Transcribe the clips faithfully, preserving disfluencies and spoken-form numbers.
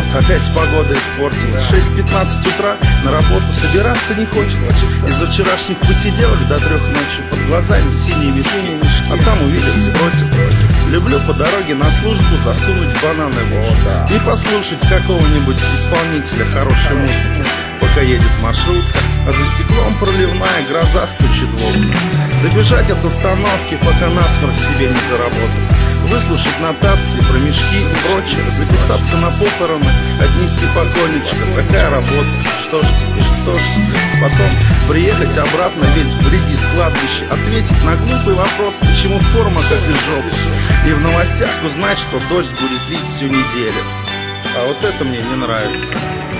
опять погода испортилась. шесть пятнадцать утра, на работу собираться не хочется. Из-за вчерашних посиделок до трех ночи, под глазами синие мешки, а там увидел, сбросил. Люблю по дороге на службу засунуть бананы в уши и послушать какого-нибудь исполнителя хорошей музыки, пока едет маршрутка, а за стеклом проливная гроза стучит в окна. Добежать от остановки, пока насморк себе не заработал. Выслушать нотации про мешки и прочее, записаться на похороны, отнести покойничка. Такая работа. Что ж теперь, что ж теперь. Потом приехать обратно весь в грязи с кладбища, ответить на глупый вопрос, почему форма как из жопы. И в новостях узнать, что дождь будет лить всю неделю. А вот это мне не нравится.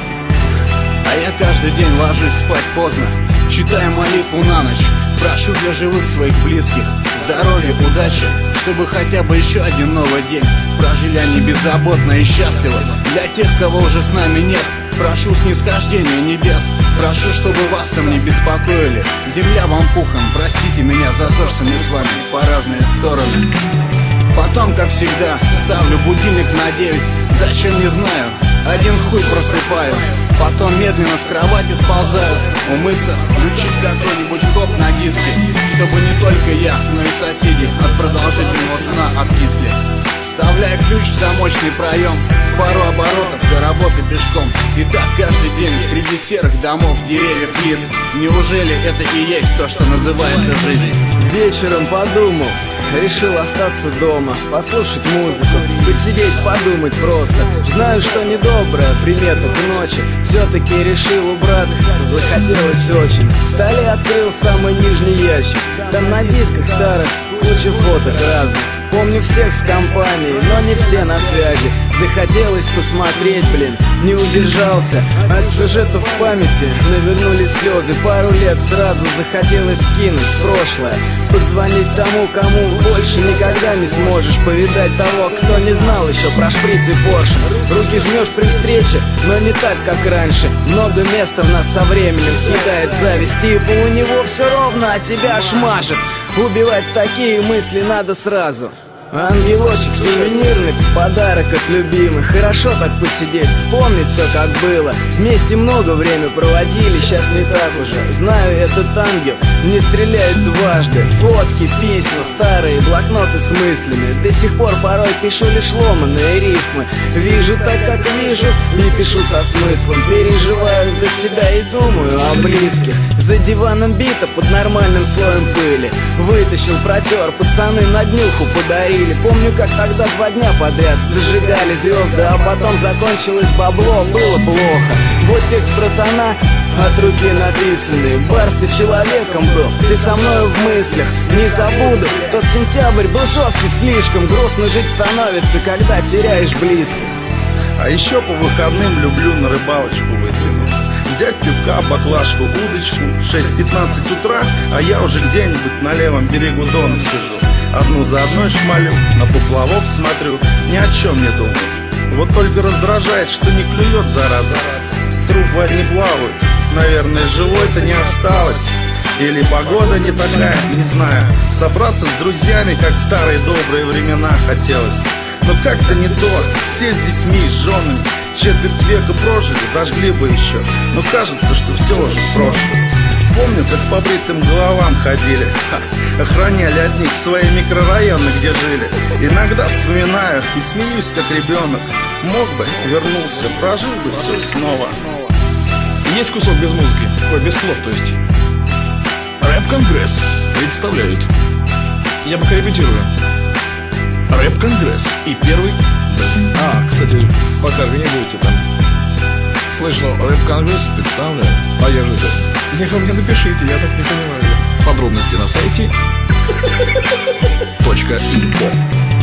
А я каждый день ложусь спать поздно, читая молитву на ночь. Прошу для живых своих близких здоровья, удачи, чтобы хотя бы еще один новый день прожили они беззаботно и счастливо. Для тех, кого уже с нами нет, прошу снисхождения небес. Прошу, чтобы вас там не беспокоили. Земля вам пухом, простите меня за то, что мы с вами по разные стороны. Потом, как всегда, ставлю будильник на девять. Зачем, не знаю, один хуй просыпаю. Потом медленно с кровати сползаю, умыться, включить какой-нибудь хоп на диске, чтобы не только я, но и соседи от продолжительного сна откисли. Вставляю ключ в замочный проем, пару оборотов до работы пешком. И так каждый день среди серых домов, деревьев, лиц. Неужели это и есть то, что называется жизнь? Вечером подумал, решил остаться дома, послушать музыку, посидеть, подумать просто. Знаю, что недобрая примета к ночи, все-таки решил убраться, захотелось очень. В столе открыл самый нижний ящик, там на дисках старых куча фоток разных. Помню всех с компанией, но не все на связи. Захотелось посмотреть, блин, не удержался. От сюжетов в памяти навернулись слезы. Пару лет сразу захотелось скинуть в прошлое, позвонить тому, кому больше никогда не сможешь. Повидать того, кто не знал еще про шприц и Порше. Руки жмешь при встрече, но не так, как раньше. Много места в нас со временем съедает зависть. Типа у него все ровно, а тебя аж мажет. Убивать такие мысли надо сразу. Ангелочек сувенирный, подарок от любимых. Хорошо так посидеть, вспомнить все как было. Вместе много время проводили, сейчас не так уже. Знаю, этот ангел не стреляет дважды. Фотки, письма, старые блокноты с мыслями. До сих пор порой пишу лишь ломаные рифмы. Вижу так, как вижу, и пишу со смыслом. Переживаю за себя и думаю о близких. За диваном бита под нормальным слоем пыли. Вытащил, протер, пацаны на днюху подарили. Помню, как тогда два дня подряд зажигали звезды, а потом закончилось бабло, было плохо. Вот текст братана от руки написанный. Барс, ты человеком был, ты со мною в мыслях. Не забуду, тот сентябрь был жесткий слишком. Грустно жить становится, когда теряешь близких. А еще по выходным люблю на рыбалочку выдвинуться. Взять пивка, баклажку, удочку. шесть пятнадцать утра, а я уже где-нибудь на левом берегу Дона сижу. Одну за одной шмалю, на поплавок смотрю, ни о чем не думаю. Вот только раздражает, что не клюет, зараза. Труп в воде плавает, наверное, живой-то не осталось. Или погода не такая, не знаю. Собраться с друзьями, как в старые добрые времена, хотелось. Но как-то не то, все с детьми, с женами. Четверть века прожили, зажгли бы еще. Но кажется, что все уже в прошлом. Помню, как по бритым головам ходили, ха, охраняли от них свои микрорайоны, где жили. Иногда вспоминаю и смеюсь, как ребенок. Мог бы, вернулся, прожил бы все снова. Есть кусок без музыки, ой, без слов, то есть. Рэп-конгресс представляют. Я пока репетирую. Рэп-конгресс и первый... А, кстати, пока вы не будете там. Слышал, рэп-конгресс представляю. А я же это... Не, вы мне напишите, я так не понимаю. Подробности на сайте точка инфо.